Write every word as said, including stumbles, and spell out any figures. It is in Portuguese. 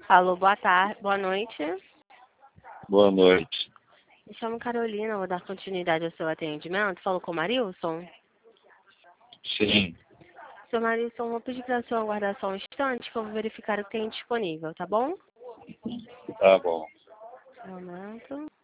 Alô, boa tarde, boa noite. Boa noite. Me chamo Carolina, vou dar continuidade ao seu atendimento. Falou com o Marilson? Sim. Seu Marilson, vou pedir para o senhor aguardar só um instante que eu vou verificar o que tem disponível, tá bom? Tá bom. Um momento.